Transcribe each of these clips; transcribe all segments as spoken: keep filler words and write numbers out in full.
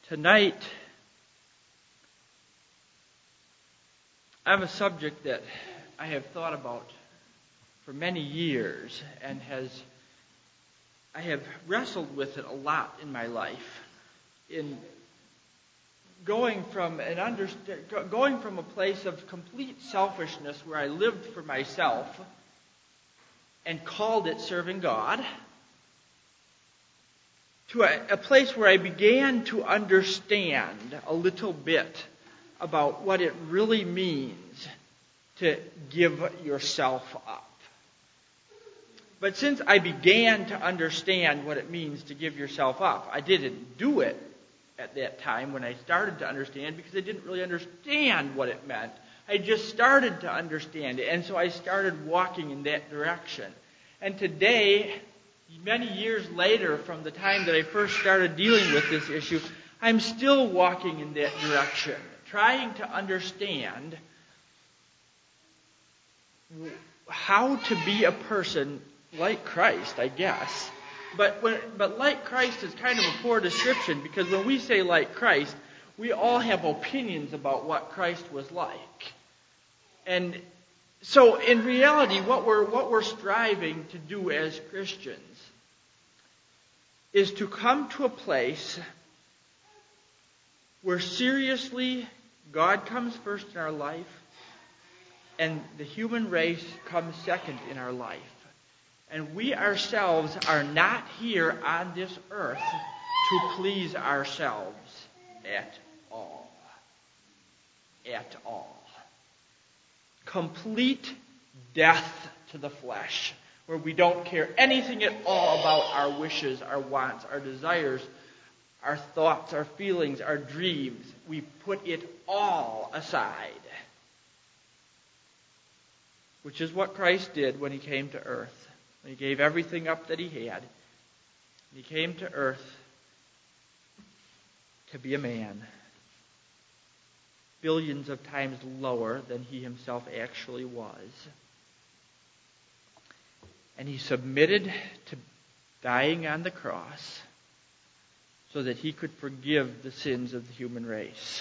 Tonight, I have a subject that I have thought about for many years and has I have wrestled with it a lot in my life. In going from an underst- going from a place of complete selfishness where I lived for myself and called it serving God, to a, a place where I began to understand a little bit about what it really means to give yourself up. But since I began to understand what it means to give yourself up, I didn't do it at that time when I started to understand because I didn't really understand what it meant. I just started to understand it, and so I started walking in that direction. And today, many years later from the time that I first started dealing with this issue, I'm still walking in that direction, trying to understand how to be a person like Christ, I guess. But when, but like Christ is kind of a poor description, because when we say like Christ, we all have opinions about what Christ was like. And so in reality, what we're what we're striving to do as Christians is to come to a place where seriously God comes first in our life and the human race comes second in our life. And we ourselves are not here on this earth to please ourselves at all. At all. Complete death to the flesh, where we don't care anything at all about our wishes, our wants, our desires, our thoughts, our feelings, our dreams. We put it all aside. Which is what Christ did when he came to earth. He gave everything up that he had. He came to earth to be a man. Billions of times lower than he himself actually was. And he submitted to dying on the cross so that he could forgive the sins of the human race.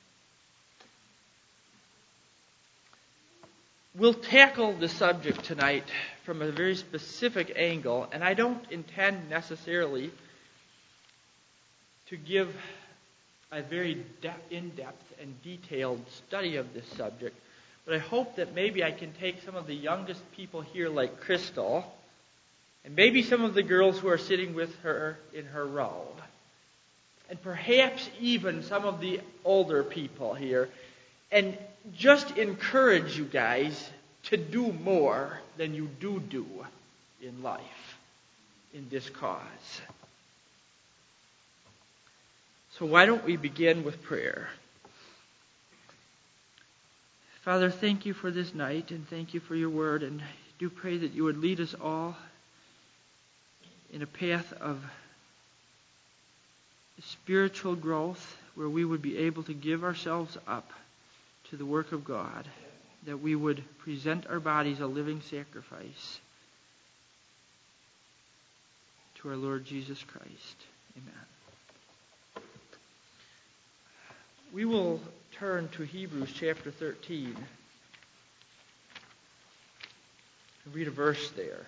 We'll tackle the subject tonight from a very specific angle, and I don't intend necessarily to give a very de- in-depth and detailed study of this subject, but I hope that maybe I can take some of the youngest people here like Crystal, and maybe some of the girls who are sitting with her in her row, and perhaps even some of the older people here, and just encourage you guys to do more than you do do in life, in this cause. So why don't we begin with prayer? Father, thank you for this night, and thank you for your word, and I do pray that you would lead us all in a path of spiritual growth where we would be able to give ourselves up to the work of God, that we would present our bodies a living sacrifice to our Lord Jesus Christ. Amen. We will turn to Hebrews chapter thirteen and read a verse there.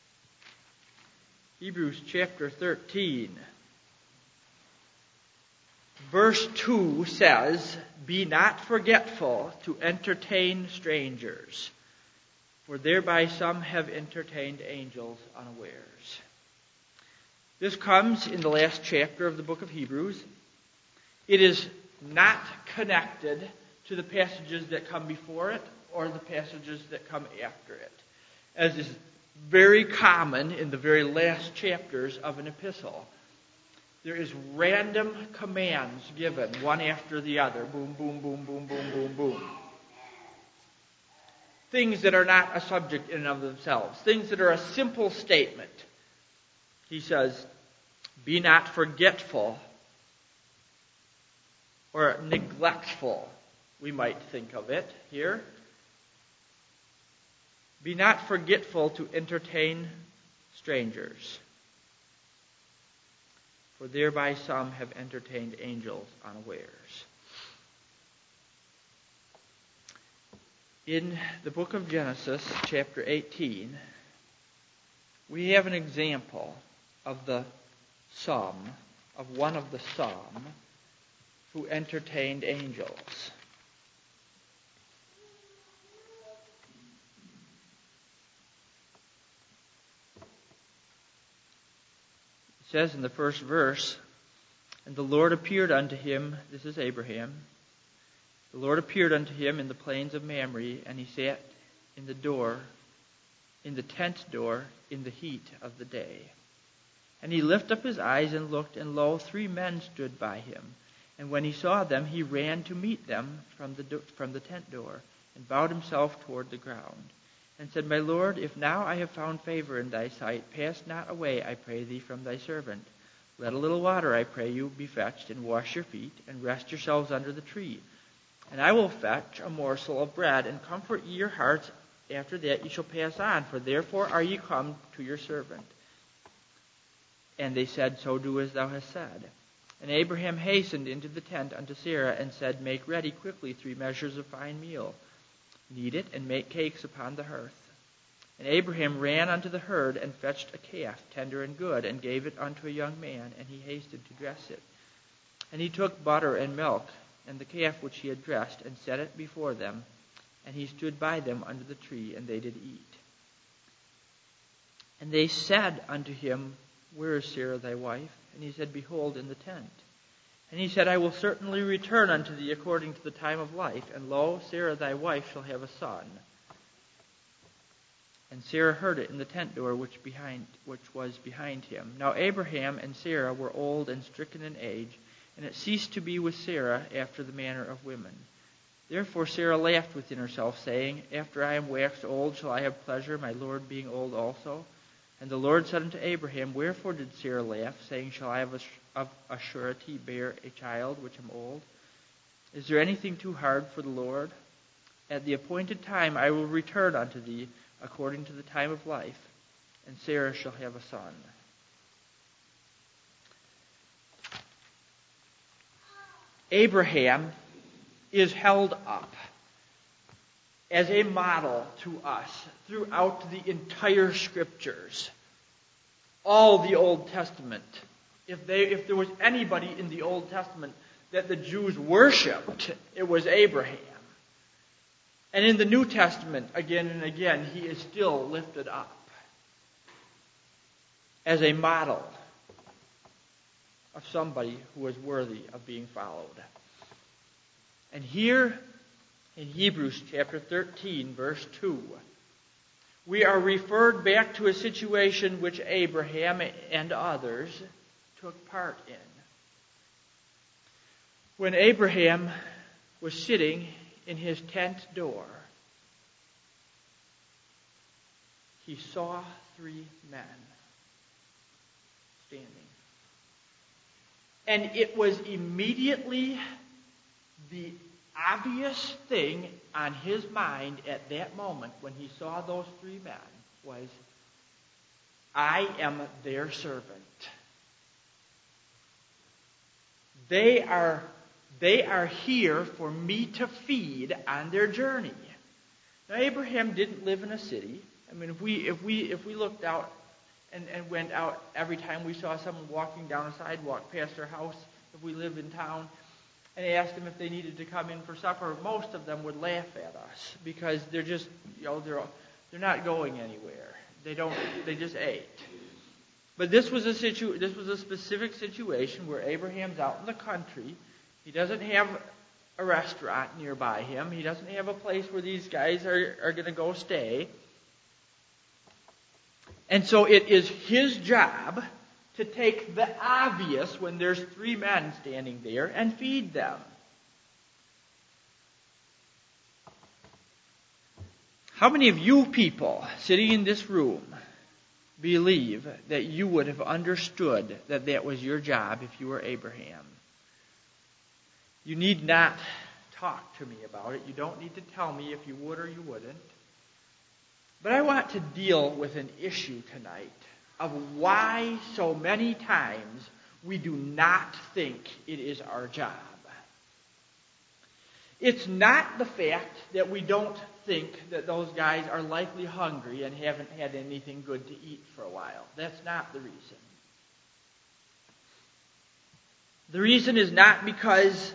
Hebrews chapter thirteen. Verse two says, "Be not forgetful to entertain strangers, for thereby some have entertained angels unawares." This comes in the last chapter of the book of Hebrews. It is not connected to the passages that come before it or the passages that come after it, as is very common in the very last chapters of an epistle. There is random commands given, one after the other. Boom, boom, boom, boom, boom, boom, boom. Things that are not a subject in and of themselves. Things that are a simple statement. He says, "Be not forgetful," or neglectful, we might think of it here. "Be not forgetful to entertain strangers. for thereby some have entertained angels unawares. In the book of Genesis, chapter eighteen, we have an example of the some, of one of the some, who entertained angels. It says in the first verse, "And the Lord appeared unto him," this is Abraham, "the Lord appeared unto him in the plains of Mamre, and he sat in the door, in the tent door, in the heat of the day. And he lifted up his eyes and looked, and lo, three men stood by him. And when he saw them, he ran to meet them from the do- from the tent door, and bowed himself toward the ground, and said, My Lord, if now I have found favor in thy sight, pass not away, I pray thee, from thy servant. Let a little water, I pray you, be fetched, and wash your feet, and rest yourselves under the tree. And I will fetch a morsel of bread, and comfort ye your hearts. After that ye shall pass on, for therefore are ye come to your servant. And they said, So do as thou hast said. And Abraham hastened into the tent unto Sarah, and said, Make ready quickly three measures of fine meal. Knead it, and make cakes upon the hearth. And Abraham ran unto the herd, and fetched a calf, tender and good, and gave it unto a young man, and he hasted to dress it. And he took butter and milk, and the calf which he had dressed, and set it before them. And he stood by them under the tree, and they did eat. And they said unto him, Where is Sarah thy wife? And he said, Behold, in the tent. And he said, I will certainly return unto thee according to the time of life, and lo, Sarah thy wife shall have a son. And Sarah heard it in the tent door which behind which was behind him. Now Abraham and Sarah were old and stricken in age, and it ceased to be with Sarah after the manner of women. Therefore Sarah laughed within herself, saying, After I am waxed old, shall I have pleasure, my Lord being old also? And the Lord said unto Abraham, Wherefore did Sarah laugh, saying, Shall I of a surety bear a child which am old? Is there anything too hard for the Lord? At the appointed time I will return unto thee according to the time of life, and Sarah shall have a son. Abraham is held up as a model to us throughout the entire Scriptures. All the Old Testament. If they, if there was anybody in the Old Testament that the Jews worshipped, it was Abraham. And in the New Testament, again and again, he is still lifted up as a model of somebody who is worthy of being followed. And here, in Hebrews chapter thirteen, verse two, we are referred back to a situation which Abraham and others took part in. When Abraham was sitting in his tent door, he saw three men standing. And it was immediately the obvious thing on his mind at that moment when he saw those three men was, I am their servant. They are, they are here for me to feed on their journey. Now, Abraham didn't live in a city. I mean, if we if we if we looked out and, and went out every time we saw someone walking down a sidewalk past our house, if we lived in town, and asked them if they needed to come in for supper, most of them would laugh at us because they're just, you know, they're they're not going anywhere. They don't. They just ate. But this was a situ. This was a specific situation where Abraham's out in the country. He doesn't have a restaurant nearby him. He doesn't have a place where these guys are, are going to go stay. And so it is his job to take the obvious when there's three men standing there and feed them. How many of you people sitting in this room believe that you would have understood that that was your job if you were Abraham? You need not talk to me about it. You don't need to tell me if you would or you wouldn't. But I want to deal with an issue tonight of why so many times we do not think it is our job. It's not the fact that we don't think that those guys are likely hungry and haven't had anything good to eat for a while. That's not the reason. The reason is not because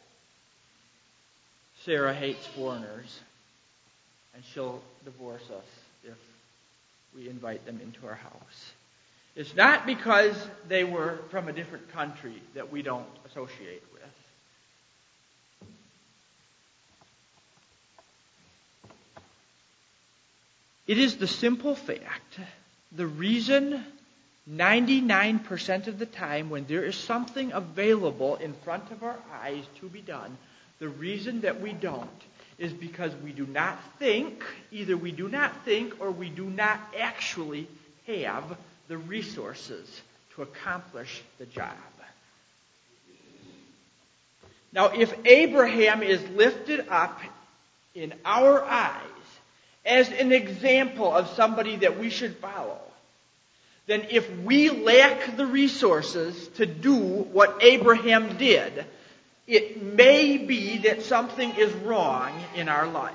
Sarah hates foreigners and she'll divorce us if we invite them into our house. It's not because they were from a different country that we don't associate with. It is the simple fact, the reason ninety-nine percent of the time when there is something available in front of our eyes to be done, the reason that we don't is because we do not think, either we do not think or we do not actually have the resources to accomplish the job. Now, if Abraham is lifted up in our eyes as an example of somebody that we should follow, then if we lack the resources to do what Abraham did, it may be that something is wrong in our lives.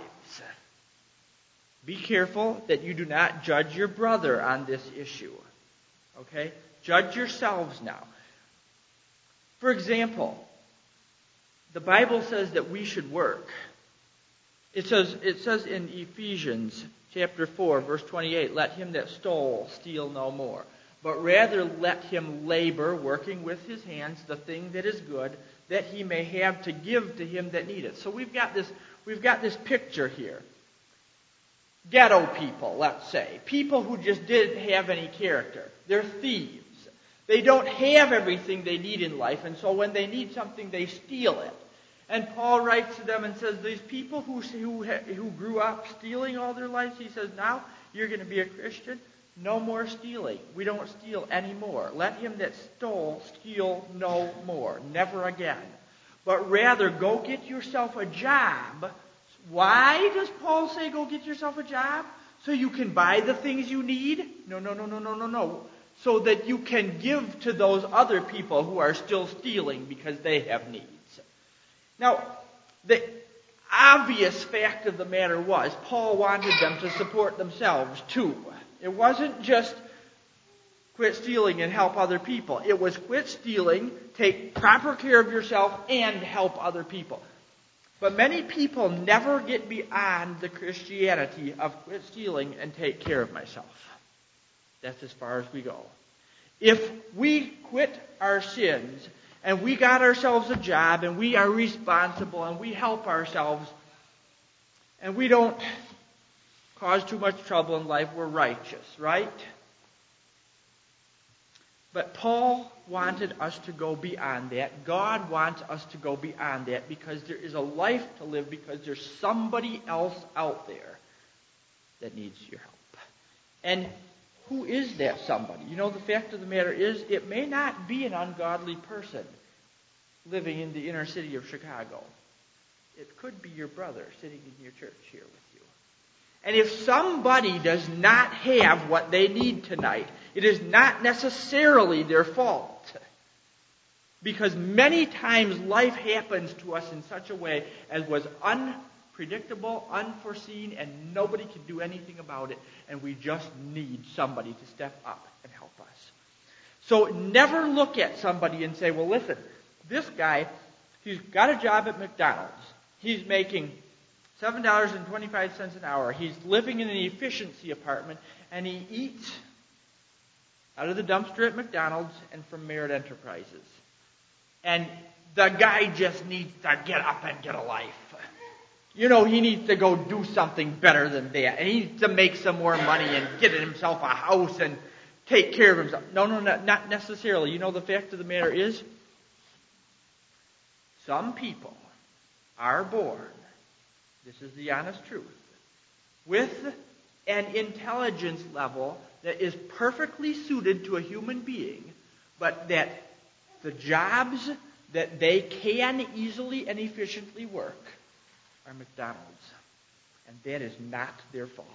Be careful that you do not judge your brother on this issue. Okay? Judge yourselves now. For example, the Bible says that we should work. It says, it says in Ephesians chapter four, verse twenty-eight, let him that stole steal no more, but rather let him labor, working with his hands, the thing that is good, that he may have to give to him that needeth. So we've got this, we've got this picture here. Ghetto people, let's say. People who just didn't have any character. They're thieves. They don't have everything they need in life, and so when they need something, they steal it. And Paul writes to them and says, these people who, who, who grew up stealing all their lives, he says, now you're going to be a Christian. No more stealing. We don't steal anymore. Let him that stole steal no more. Never again. But rather, go get yourself a job. Why does Paul say go get yourself a job? So you can buy the things you need? No, no, no, no, no, no, no. So that you can give to those other people who are still stealing because they have needs. Now, the obvious fact of the matter was Paul wanted them to support themselves too. It wasn't just quit stealing and help other people. It was quit stealing, take proper care of yourself, and help other people. But many people never get beyond the Christianity of quit stealing and take care of myself. That's as far as we go. If we quit our sins and we got ourselves a job and we are responsible and we help ourselves and we don't cause too much trouble in life, we're righteous, right? But Paul wanted us to go beyond that. God wants us to go beyond that because there is a life to live, because there's somebody else out there that needs your help. And who is that somebody? You know, the fact of the matter is, it may not be an ungodly person living in the inner city of Chicago. It could be your brother sitting in your church here with you. And if somebody does not have what they need tonight, it is not necessarily their fault. Because many times life happens to us in such a way as was unpredictable, unforeseen, and nobody can do anything about it. And we just need somebody to step up and help us. So never look at somebody and say, well, listen, this guy, he's got a job at McDonald's. He's making seven dollars and twenty-five cents an hour. He's living in an efficiency apartment, and he eats out of the dumpster at McDonald's and from Merit Enterprises. And the guy just needs to get up and get a life. You know, he needs to go do something better than that. And he needs to make some more money and get himself a house and take care of himself. No, no, no, not necessarily. You know, the fact of the matter is, some people are born, this is the honest truth, with an intelligence level that is perfectly suited to a human being, but that the jobs that they can easily and efficiently work are McDonald's. And that is not their fault.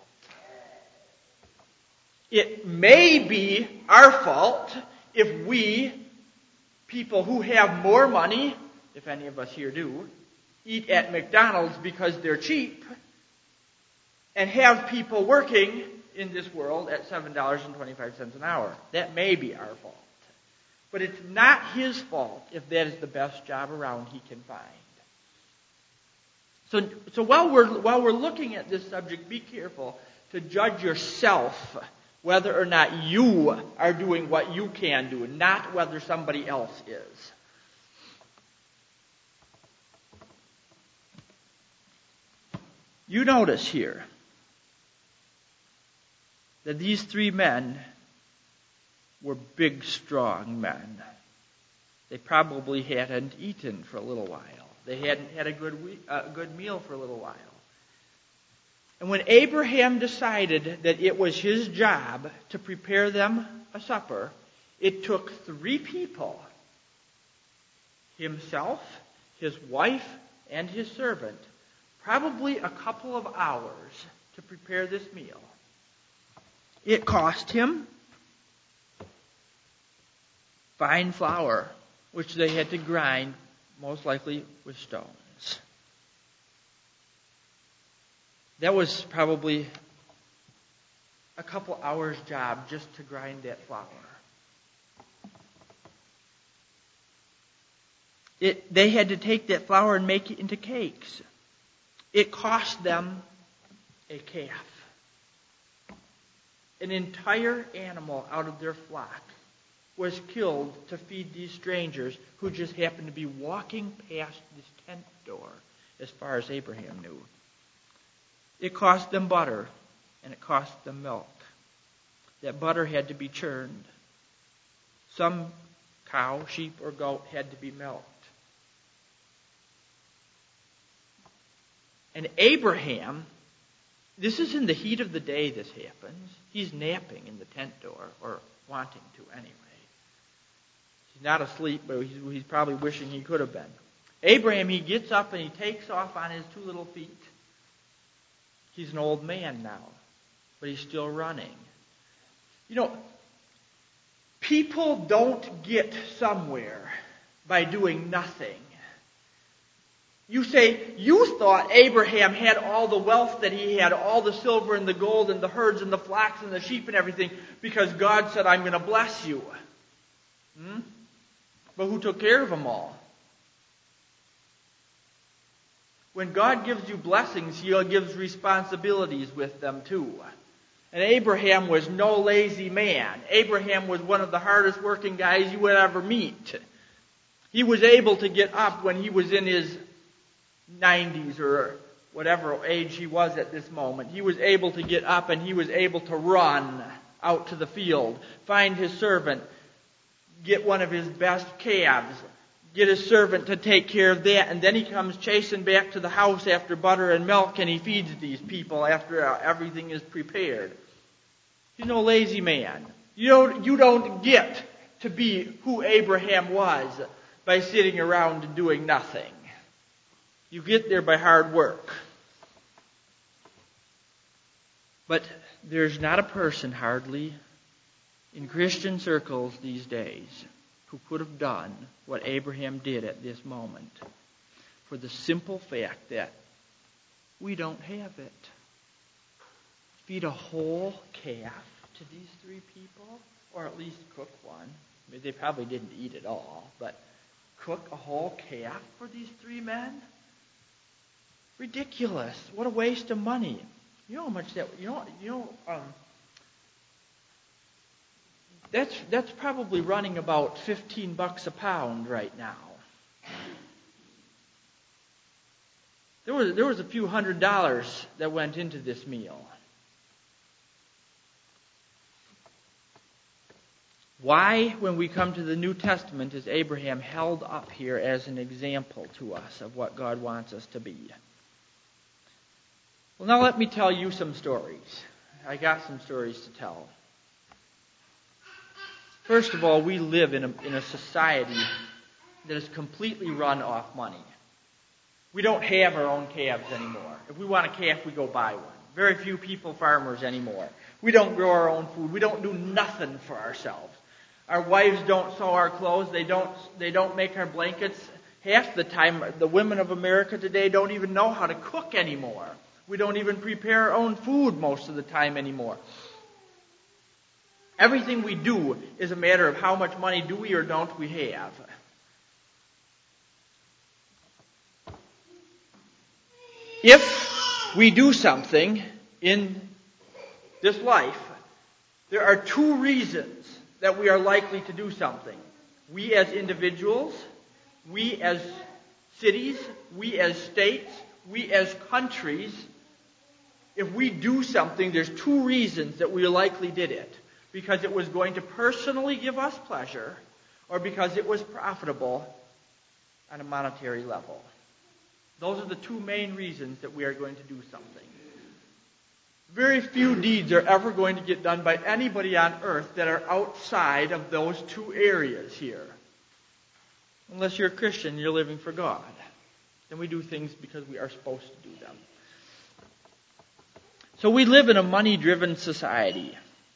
It may be our fault if we people who have more money, if any of us here do, eat at McDonald's because they're cheap, and have people working in this world at seven dollars and twenty-five cents an hour. That may be our fault. But it's not his fault if that is the best job around he can find. So, so while we're while we're looking at this subject, be careful to judge yourself whether or not you are doing what you can do, not whether somebody else is. You notice here that these three men were big, strong men. They probably hadn't eaten for a little while. They hadn't had a good we- uh, good meal for a little while. And when Abraham decided that it was his job to prepare them a supper, it took three people, himself, his wife, and his servant, probably a couple of hours to prepare this meal. It cost him fine flour, which they had to grind, most likely with stones. That was probably a couple hours' job just to grind that flour. It, they had to take that flour and make it into cakes. It cost them a calf. An entire animal out of their flock was killed to feed these strangers who just happened to be walking past this tent door as far as Abraham knew. It cost them butter, and it cost them milk. That butter had to be churned. Some cow, sheep, or goat had to be milked. And Abraham, this is in the heat of the day this happens. He's napping in the tent door, or wanting to anyway. He's not asleep, but he's, he's probably wishing he could have been. Abraham, he gets up and he takes off on his two little feet. He's an old man now, but he's still running. You know, people don't get somewhere by doing nothing. You say, you thought Abraham had all the wealth that he had, all the silver and the gold and the herds and the flocks and the sheep and everything, because God said, I'm going to bless you. Hmm? But who took care of them all? When God gives you blessings, He gives responsibilities with them too. And Abraham was no lazy man. Abraham was one of the hardest working guys you would ever meet. He was able to get up when he was in his nineties or whatever age he was at this moment. He was able to get up and he was able to run out to the field, find his servant, get one of his best calves, get his servant to take care of that, and then he comes chasing back to the house after butter and milk, and he feeds these people after everything is prepared. He's no lazy man. You don't, you don't get to be who Abraham was by sitting around and doing nothing. You get there by hard work. But there's not a person hardly in Christian circles these days who could have done what Abraham did at this moment, for the simple fact that we don't have it. Feed a whole calf to these three people, or at least cook one. I mean, they probably didn't eat it all, but cook a whole calf for these three men? Ridiculous. What a waste of money. You know how much that, you know, you know, um, That's that's probably running about fifteen bucks a pound right now. There was there was a few hundred dollars that went into this meal. Why, when we come to the New Testament, is Abraham held up here as an example to us of what God wants us to be? Well, now let me tell you some stories. I got some stories to tell. First of all, we live in a, in a society that is completely run off money. We don't have our own calves anymore. If we want a calf, we go buy one. Very few people farmers anymore. We don't grow our own food. We don't do nothing for ourselves. Our wives don't sew our clothes. They don't, they don't make our blankets. Half the time, the women of America today don't even know how to cook anymore. We don't even prepare our own food most of the time anymore. Everything we do is a matter of how much money do we or don't we have. If we do something in this life, there are two reasons that we are likely to do something. We as individuals, we as cities, we as states, we as countries. If we do something, there's two reasons that we likely did it. Because it was going to personally give us pleasure, or because it was profitable on a monetary level. Those are the two main reasons that we are going to do something. Very few deeds are ever going to get done by anybody on earth that are outside of those two areas here. Unless you're a Christian and you're living for God. Then we do things because we are supposed to do them. So we live in a money-driven society.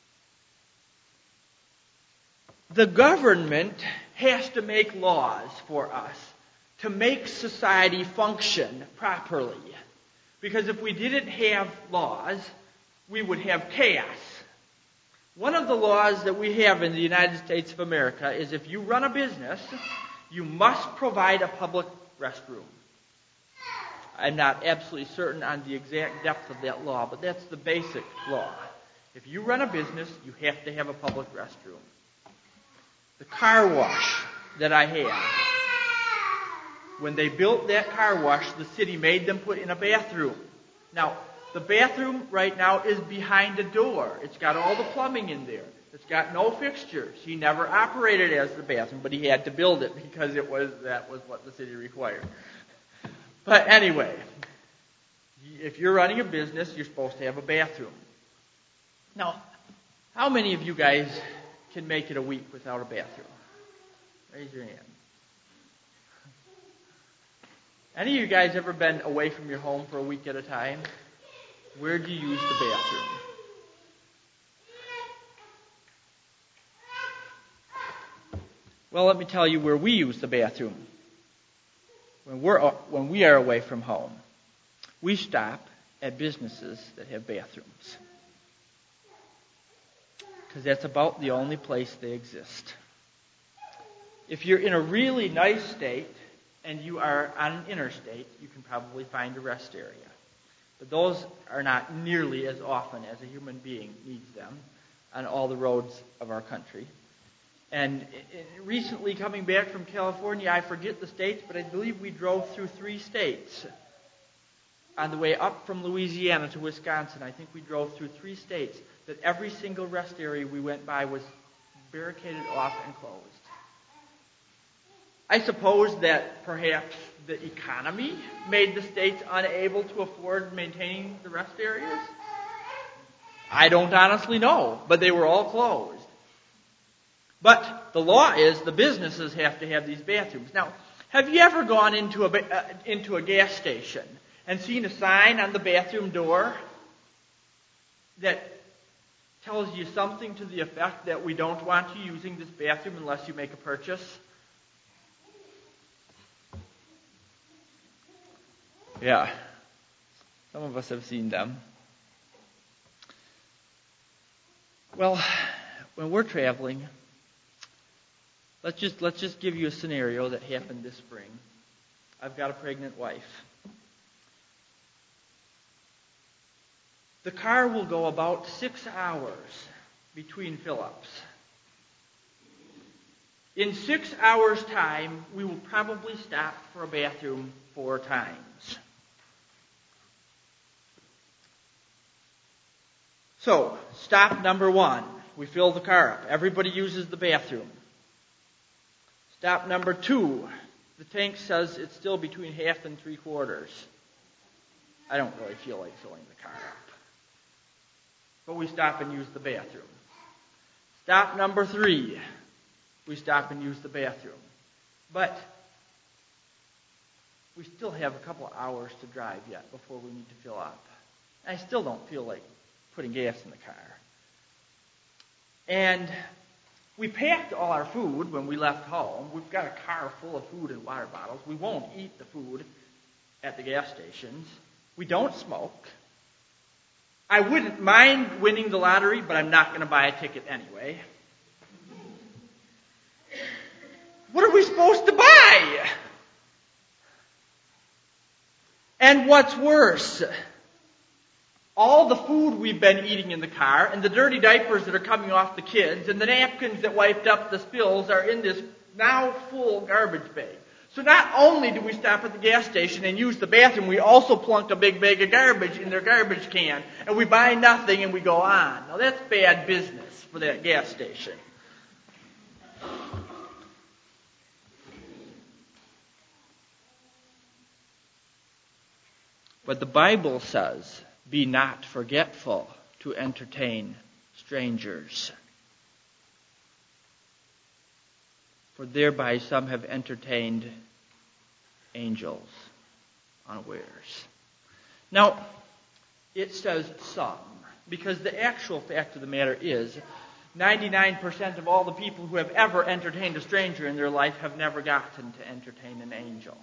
The government has to make laws for us to make society function properly. Because if we didn't have laws, we would have chaos. One of the laws that we have in the United States of America is if you run a business, you must provide a public restroom. I'm not absolutely certain on the exact depth of that law, but that's the basic law. If you run a business, you have to have a public restroom. The car wash that I have, when they built that car wash, the city made them put in a bathroom. Now, the bathroom right now is behind a door. It's got all the plumbing in there. It's got no fixtures. He never operated as the bathroom, but he had to build it because it was that was what the city required. But anyway, if you're running a business, you're supposed to have a bathroom. Now, how many of you guys can make it a week without a bathroom? Raise your hand. Any of you guys ever been away from your home for a week at a time? Where do you use the bathroom? Well, let me tell you where we use the bathroom. When we're when we are away from home, we stop at businesses that have bathrooms. Because that's about the only place they exist. If you're in a really nice state and you are on an interstate, you can probably find a rest area. But those are not nearly as often as a human being needs them on all the roads of our country. And recently coming back from California, I forget the states, but I believe we drove through three states. On the way up from Louisiana to Wisconsin, I think we drove through three states that every single rest area we went by was barricaded off and closed. I suppose that perhaps the economy made the states unable to afford maintaining the rest areas. I don't honestly know, but they were all closed. But the law is the businesses have to have these bathrooms. Now, have you ever gone into a, uh, into a gas station and seen a sign on the bathroom door that tells you something to the effect that we don't want you using this bathroom unless you make a purchase? Yeah, some of us have seen them. Well, when we're traveling, let's just let's just give you a scenario that happened this spring. I've got a pregnant wife. The car will go about six hours between fill-ups. In six hours' time, we will probably stop for a bathroom four times. So, stop number one. We fill the car up. Everybody uses the bathroom. Stop number two. The tank says it's still between half and three quarters. I don't really feel like filling the car up. But we stop and use the bathroom. Stop number three. We stop and use the bathroom. But we still have a couple of hours to drive yet before we need to fill up. I still don't feel like putting gas in the car. And We packed all our food when we left home. We've got a car full of food and water bottles. We won't eat the food at the gas stations. We don't smoke. I wouldn't mind winning the lottery, but I'm not going to buy a ticket anyway. What are we supposed to buy? And what's worse, all the food we've been eating in the car, and the dirty diapers that are coming off the kids, and the napkins that wiped up the spills are in this now full garbage bag. So not only do we stop at the gas station and use the bathroom, we also plunk a big bag of garbage in their garbage can, and we buy nothing and we go on. Now that's bad business for that gas station. But the Bible says, be not forgetful to entertain strangers. For thereby some have entertained angels unawares. Now, it says some, because the actual fact of the matter is, ninety-nine percent of all the people who have ever entertained a stranger in their life have never gotten to entertain an angel.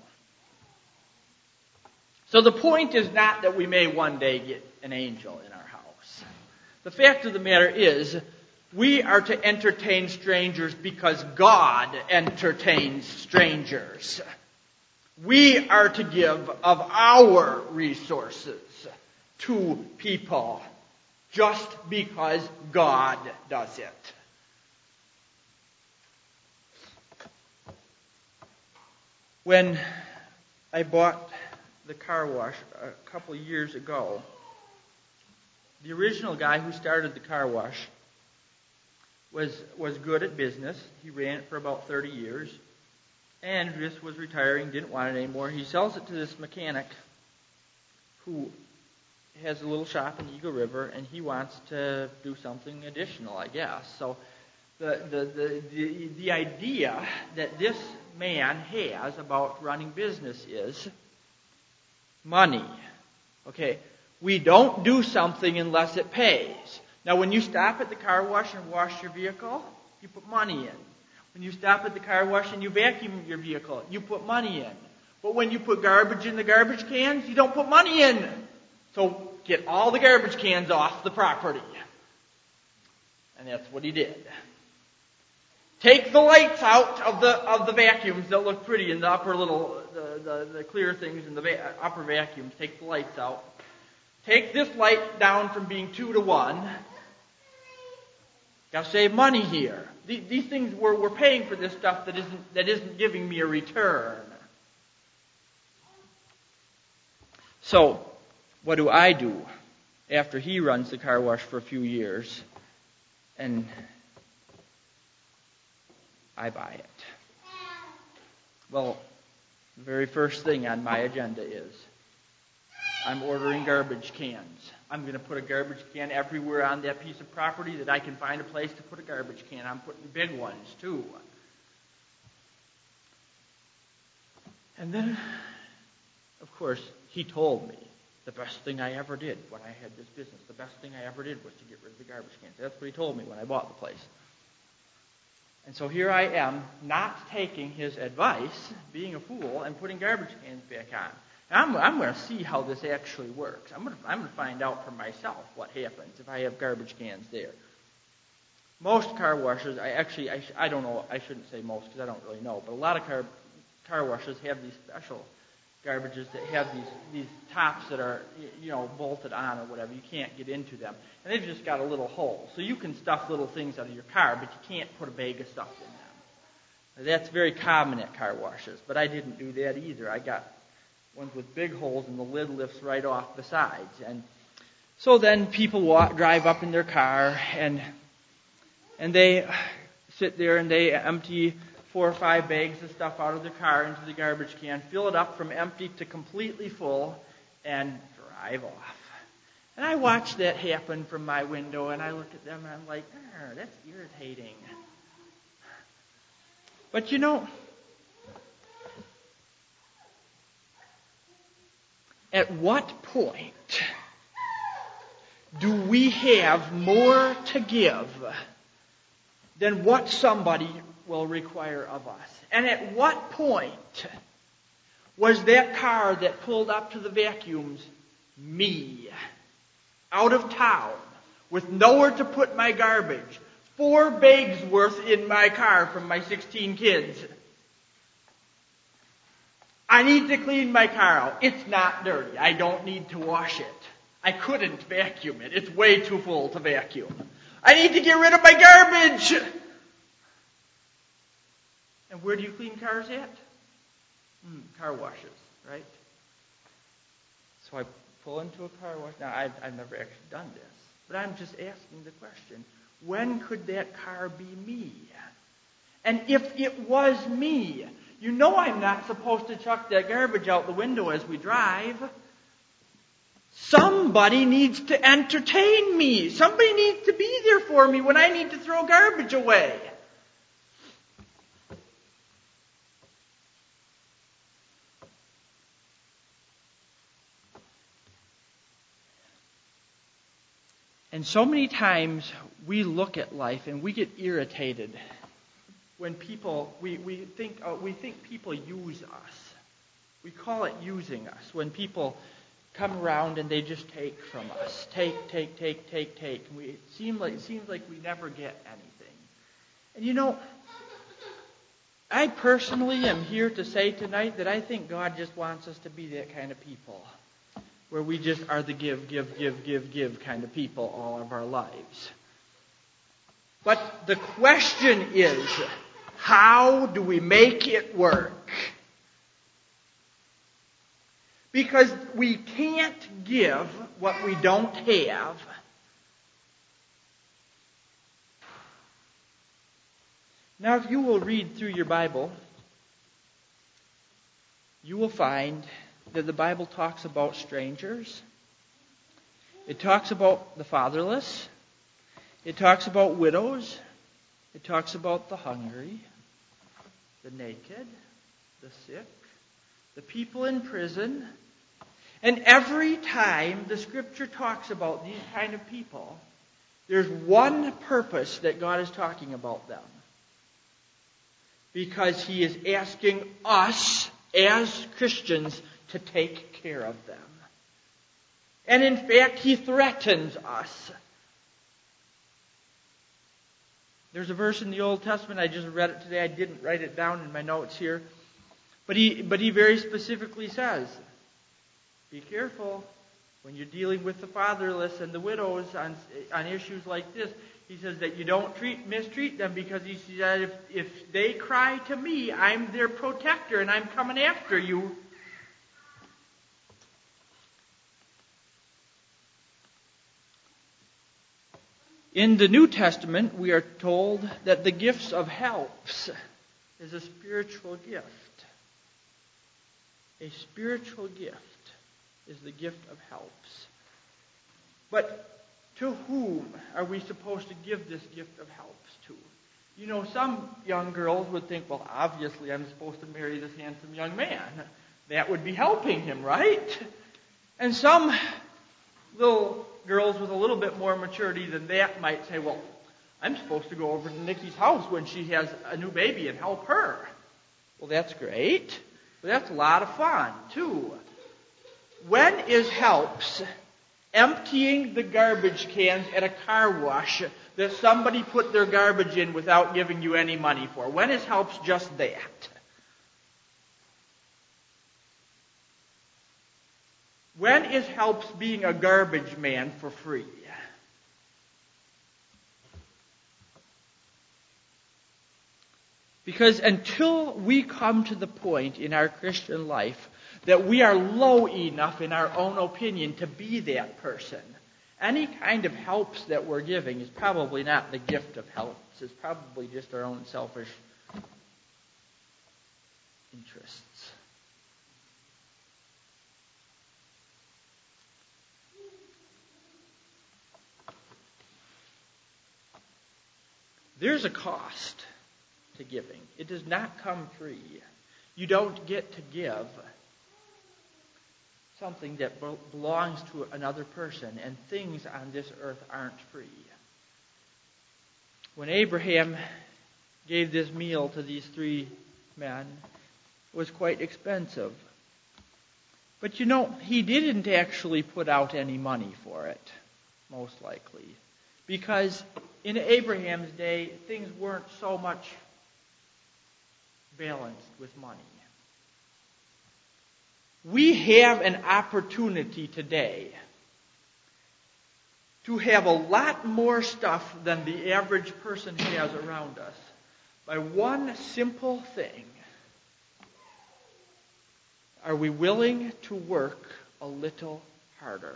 So the point is not that we may one day get an angel in our house. The fact of the matter is, we are to entertain strangers because God entertains strangers. We are to give of our resources to people just because God does it. When I bought the car wash a couple of years ago, the original guy who started the car wash was was good at business. He ran it for about thirty years and just was retiring, didn't want it anymore. He sells it to this mechanic who has a little shop in Eagle River, and he wants to do something additional, I guess. So the the the the, the idea that this man has about running business is money. Okay, we don't do something unless it pays. Now, when you stop at the car wash and wash your vehicle, you put money in. When you stop at the car wash and you vacuum your vehicle, you put money in. But when you put garbage in the garbage cans, you don't put money in. So get all the garbage cans off the property. And that's what he did. Take the lights out of the of the vacuums that look pretty in the upper little, the, the, the clear things in the va- upper vacuums. Take the lights out. Take this light down from being two to one. Got to save money here. These, these things, we're, we're paying for this stuff that isn't that isn't giving me a return. So, what do I do after he runs the car wash for a few years and I buy it? Well, the very first thing on my agenda is I'm ordering garbage cans. I'm going to put a garbage can everywhere on that piece of property that I can find a place to put a garbage can. I'm putting big ones, too. And then, of course, he told me the best thing I ever did when I had this business, the best thing I ever did was to get rid of the garbage cans. That's what he told me when I bought the place. And so here I am, not taking his advice, being a fool, and putting garbage cans back on. I'm, I'm going to see how this actually works. I'm going to, I'm going to find out for myself what happens if I have garbage cans there. Most car washers, I actually, I, I don't know, I shouldn't say most because I don't really know, but a lot of car car washers have these special garbages that have these, these tops that are, you know, bolted on or whatever. You can't get into them. And they've just got a little hole. So you can stuff little things out of your car, but you can't put a bag of stuff in them. That's very common at car washes, but I didn't do that either. I got ones with big holes and the lid lifts right off the sides. And so then people walk, drive up in their car and and they sit there and they empty four or five bags of stuff out of their car into the garbage can, fill it up from empty to completely full, and drive off. And I watch that happen from my window, and I look at them and I'm like, oh, that's irritating. But you know, at what point do we have more to give than what somebody will require of us. And at what point was that car that pulled up to the vacuums me? Out of town, with nowhere to put my garbage, four bags worth in my car from my sixteen kids. I need to clean my car out. It's not dirty. I don't need to wash it. I couldn't vacuum it. It's way too full to vacuum. I need to get rid of my garbage. And where do you clean cars at? Mm, car washes, right? So I pull into a car wash. Now, I've, I've never actually done this, but I'm just asking the question, when could that car be me? And if it was me, you know I'm not supposed to chuck that garbage out the window as we drive. Somebody needs to entertain me. Somebody needs to be there for me when I need to throw garbage away. And so many times we look at life and we get irritated when people, we, we think uh, we think people use us. We call it using us. When people come around and they just take from us. Take, take, take, take, take. And we, it, seem like, it seems like we never get anything. And you know, I personally am here to say tonight that I think God just wants us to be that kind of people, where we just are the give, give, give, give, give kind of people all of our lives. But the question is, how do we make it work? Because we can't give what we don't have. Now, if you will read through your Bible, you will find that the Bible talks about strangers. It talks about the fatherless. It talks about widows. It talks about the hungry, the naked, the sick, the people in prison. And every time the Scripture talks about these kind of people, there's one purpose that God is talking about them. Because He is asking us as Christians to take care of them. And in fact, He threatens us. There's a verse in the Old Testament, I just read it today, I didn't write it down in my notes here. But he, but he very specifically says, be careful when you're dealing with the fatherless and the widows on, on issues like this. He says that you don't treat, mistreat them, because he said if, if they cry to me, I'm their protector and I'm coming after you. In the New Testament, we are told that the gifts of helps is a spiritual gift. A spiritual gift is the gift of helps. But to whom are we supposed to give this gift of helps to? You know, some young girls would think, well, obviously I'm supposed to marry this handsome young man. That would be helping him, right? And some little girls with a little bit more maturity than that might say, well, I'm supposed to go over to Nikki's house when she has a new baby and help her. Well, that's great. But that's a lot of fun, too. When is helps emptying the garbage cans at a car wash that somebody put their garbage in without giving you any money for? When is helps just that? When is helps being a garbage man for free? Because until we come to the point in our Christian life that we are low enough in our own opinion to be that person, any kind of helps that we're giving is probably not the gift of helps. It's probably just our own selfish interests. There's a cost to giving. It does not come free. You don't get to give something that belongs to another person, and things on this earth aren't free. when Abraham gave this meal to these three men, it was quite expensive. But you know, he didn't actually put out any money for it, most likely. Because in Abraham's day, things weren't so much balanced with money. We have an opportunity today to have a lot more stuff than the average person has around us by one simple thing. Are we willing to work a little harder?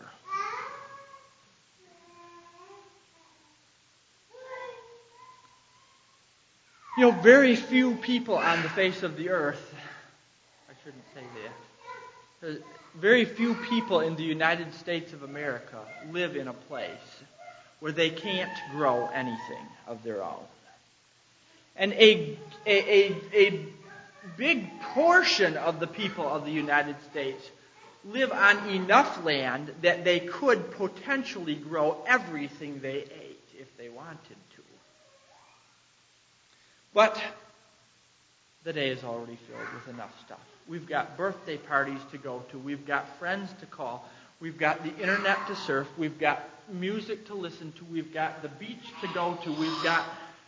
You know, very few people on the face of the earth, I shouldn't say that, very few people in the United States of America live in a place where they can't grow anything of their own. And a, a, a, a big portion of the people of the United States live on enough land that they could potentially grow everything they ate if they wanted to. But the day is already filled with enough stuff. We've got birthday parties to go to. We've got friends to call. We've got the internet to surf. We've got music to listen to. We've got the beach to go to. We've got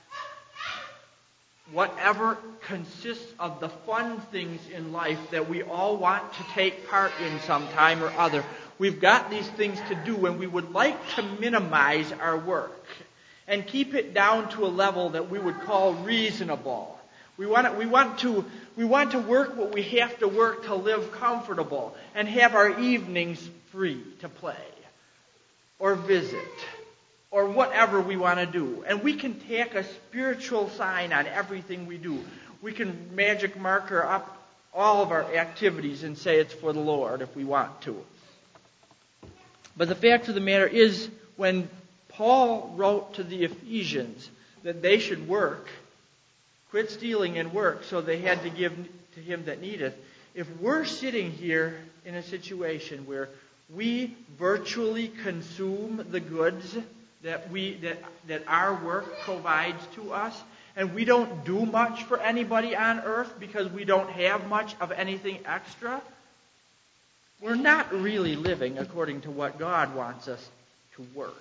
whatever consists of the fun things in life that we all want to take part in sometime or other. We've got these things to do, and we would like to minimize our work and keep it down to a level that we would call reasonable. We want to, we want to, we want to work what we have to work to live comfortable and have our evenings free to play or visit or whatever we want to do. And we can tack a spiritual sign on everything we do. We can magic marker up all of our activities and say it's for the Lord if we want to. But the fact of the matter is, when Paul wrote to the Ephesians that they should work, quit stealing and work, so they had to give to him that needeth. If we're sitting here in a situation where we virtually consume the goods that we that that our work provides to us, and we don't do much for anybody on earth because we don't have much of anything extra, we're not really living according to what God wants us to work.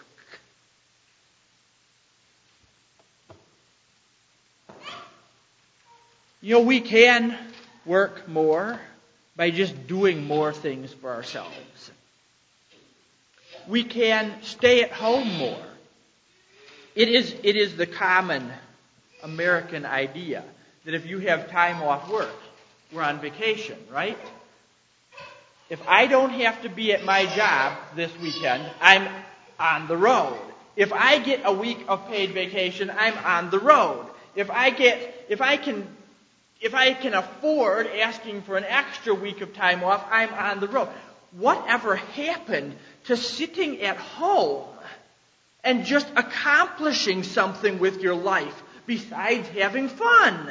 You know, we can work more by just doing more things for ourselves. We can stay at home more. It is, it is the common American idea that if you have time off work, we're on vacation, right? If I don't have to be at my job this weekend, I'm on the road. If I get a week of paid vacation, I'm on the road. If I get, if I can If I can afford asking for an extra week of time off, I'm on the road. Whatever happened to sitting at home and just accomplishing something with your life besides having fun?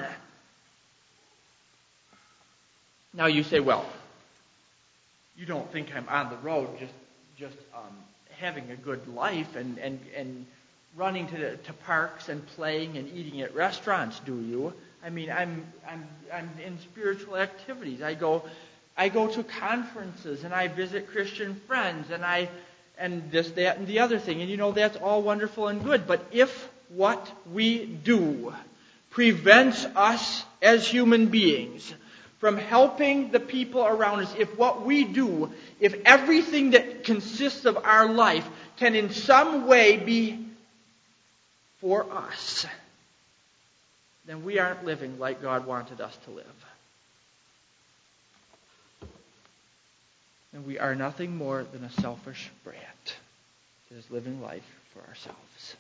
Now you say, well, you don't think I'm on the road just just um, having a good life and, and, and running to, the, to parks and playing and eating at restaurants, do you? I mean, I'm I'm I'm in spiritual activities. I go I go to conferences and I visit Christian friends and I and this, that, and the other thing. And you know, that's all wonderful and good. But if what we do prevents us as human beings from helping the people around us, if what we do, if everything that consists of our life can in some way be for us, then we aren't living like God wanted us to live. And we are nothing more than a selfish brat that is living life for ourselves.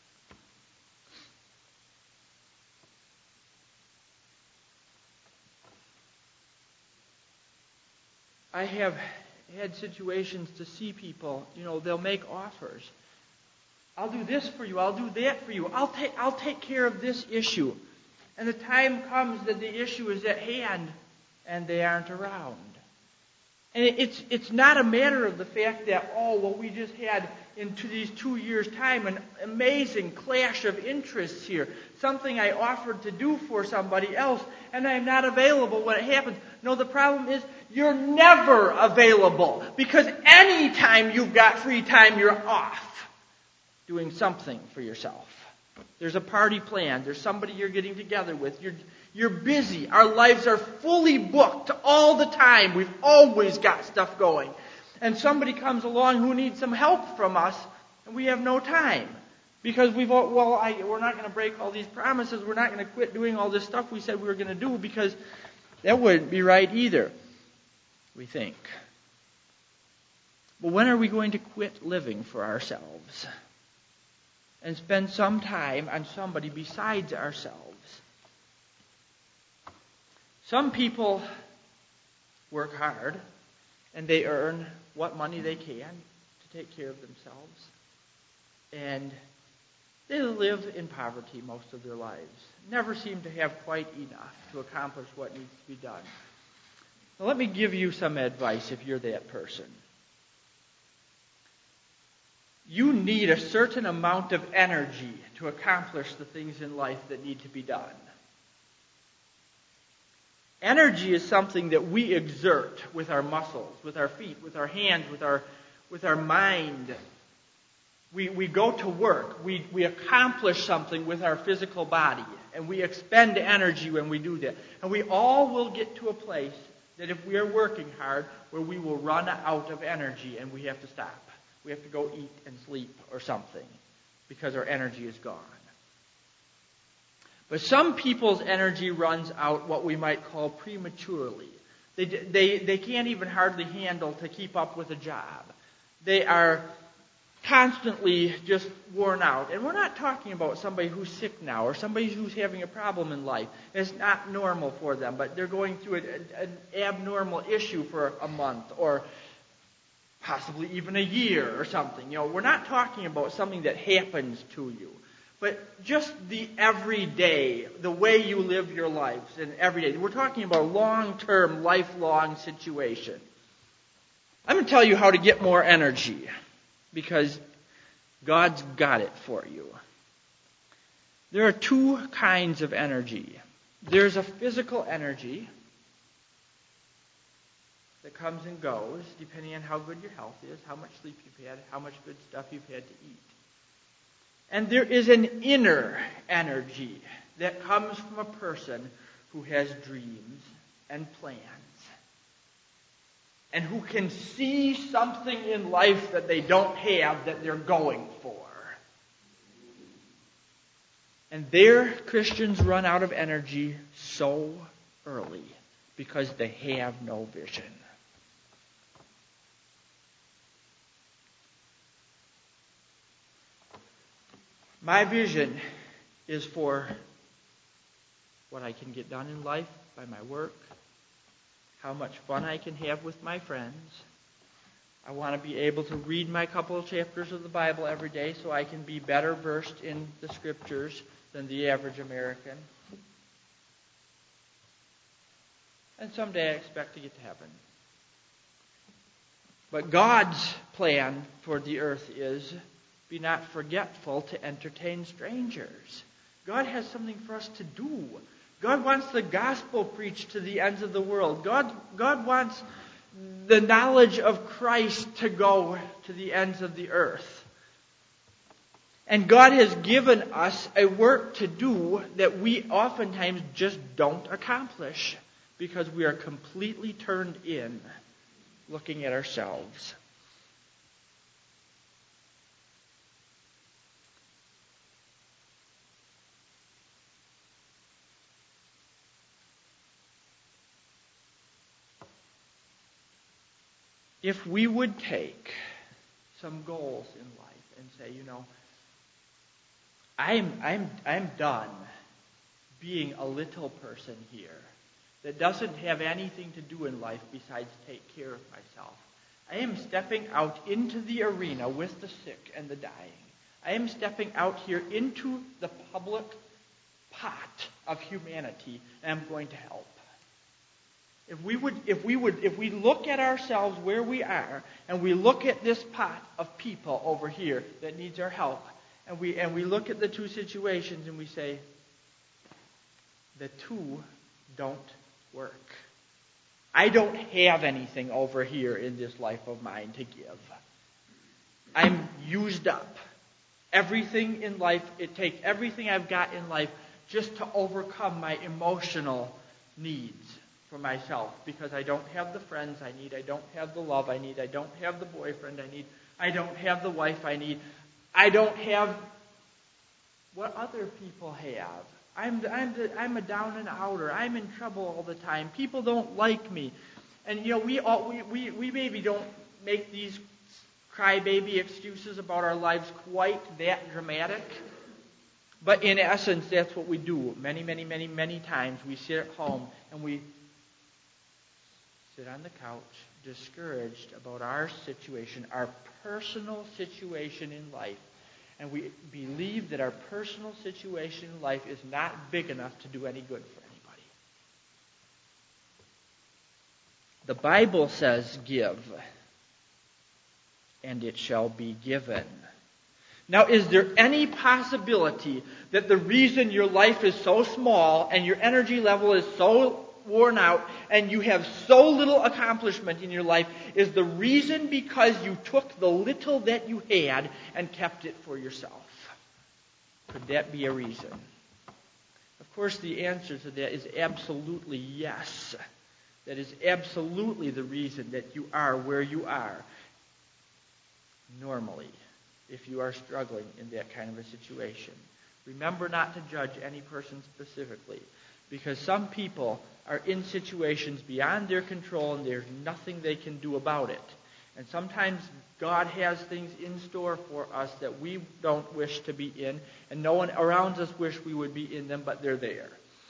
I have had situations to see people, you know, they'll make offers. I'll do this for you. I'll do that for you. I'll take I'll take care of this issue. And the time comes that the issue is at hand and they aren't around. And it's it's not a matter of the fact that, oh, well, we just had, into these two years' time, an amazing clash of interests here. Something I offered to do for somebody else, and I'm not available when it happens. No, the problem is you're never available. Because any time you've got free time, you're off doing something for yourself. There's a party planned. There's somebody you're getting together with. You're You're busy. Our lives are fully booked all the time. We've always got stuff going. And somebody comes along who needs some help from us, and we have no time. Because we've all, well, I, we're not going to break all these promises. We're not going to quit doing all this stuff we said we were going to do, because that wouldn't be right either, we think. But when are we going to quit living for ourselves and spend some time on somebody besides ourselves? Some people work hard, and they earn what money they can to take care of themselves. And they live in poverty most of their lives. Never seem to have quite enough to accomplish what needs to be done. Now, let me give you some advice if you're that person. You need a certain amount of energy to accomplish the things in life that need to be done. Energy is something that we exert with our muscles, with our feet, with our hands, with our with our mind. We we go to work. We we accomplish something with our physical body, and we expend energy when we do that. And we all will get to a place that if we are working hard, where we will run out of energy and we have to stop. We have to go eat and sleep or something because our energy is gone. But some people's energy runs out what we might call prematurely. They, they, they can't even hardly handle to keep up with a job. They are constantly just worn out. And we're not talking about somebody who's sick now or somebody who's having a problem in life. It's not normal for them, but they're going through a, a, an abnormal issue for a month or possibly even a year or something. You know, we're not talking about something that happens to you. But just the everyday, the way you live your lives and every day. We're talking about a long-term, lifelong situation. I'm going to tell you how to get more energy because God's got it for you. There are two kinds of energy. There's a physical energy that comes and goes depending on how good your health is, how much sleep you've had, how much good stuff you've had to eat. And there is an inner energy that comes from a person who has dreams and plans and who can see something in life that they don't have that they're going for. And there, Christians run out of energy so early because they have no vision. My vision is for what I can get done in life by my work, how much fun I can have with my friends. I want to be able to read my couple of chapters of the Bible every day so I can be better versed in the Scriptures than the average American. And someday I expect to get to heaven. But God's plan for the earth is, be not forgetful to entertain strangers. God has something for us to do. God wants the gospel preached to the ends of the world. God, God wants the knowledge of Christ to go to the ends of the earth. And God has given us a work to do that we oftentimes just don't accomplish because we are completely turned in, looking at ourselves. If we would take some goals in life and say, you know, I'm I'm I'm done being a little person here that doesn't have anything to do in life besides take care of myself. I am stepping out into the arena with the sick and the dying. I am stepping out here into the public pot of humanity, and I'm going to help. If we would, if we would, if we look at ourselves where we are, and we look at this pot of people over here that needs our help, and we and we look at the two situations and we say, the two don't work. I don't have anything over here in this life of mine to give. I'm used up. Everything in life, it takes everything I've got in life just to overcome my emotional needs for myself, because I don't have the friends I need, I don't have the love I need, I don't have the boyfriend I need, I don't have the wife I need, I don't have what other people have. I'm I'm the, I'm a down and outer. I'm in trouble all the time. People don't like me, and you know we all we we, we maybe don't make these crybaby excuses about our lives quite that dramatic. But in essence, that's what we do. Many, many, many, many times we sit at home and we sit on the couch, discouraged about our situation, our personal situation in life. And we believe that our personal situation in life is not big enough to do any good for anybody. The Bible says, give, and it shall be given. Now, is there any possibility that the reason your life is so small and your energy level is so worn out and you have so little accomplishment in your life is the reason because you took the little that you had and kept it for yourself? Could that be a reason? Of course, the answer to that is absolutely yes. That is absolutely the reason that you are where you are normally, if you are struggling in that kind of a situation. Remember not to judge any person specifically, because some people are in situations beyond their control and there's nothing they can do about it. And sometimes God has things in store for us that we don't wish to be in, and no one around us wish we would be in them, but they're there.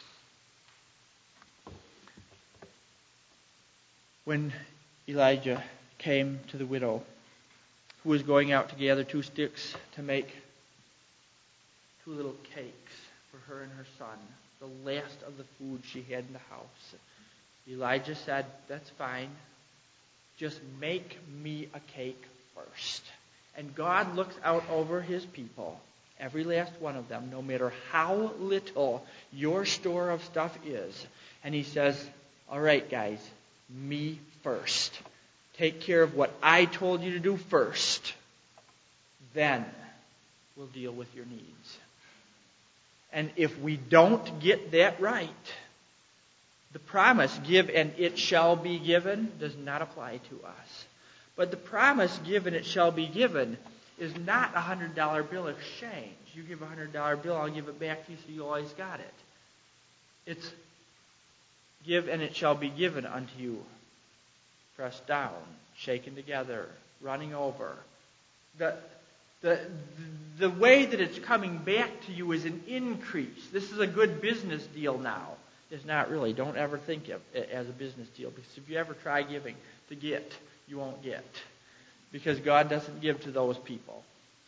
When Elijah came to the widow who was going out to gather two sticks to make two little cakes for her and her son, the last of the food she had in the house, Elijah said, that's fine. Just make me a cake first. And God looks out over his people, every last one of them, no matter how little your store of stuff is. And he says, all right, guys, me first. Take care of what I told you to do first. Then we'll deal with your needs. And if we don't get that right, the promise, give and it shall be given, does not apply to us. But the promise, give and it shall be given, is not a one hundred dollar bill exchange. You give a one hundred dollar bill, I'll give it back to you so you always got it. It's give and it shall be given unto you. Pressed down, shaken together, running over. The, the, the way that it's coming back to you is an increase. This is a good business deal now. It's not really. Don't ever think of it as a business deal, because if you ever try giving to get, you won't get. Because God doesn't give to those people.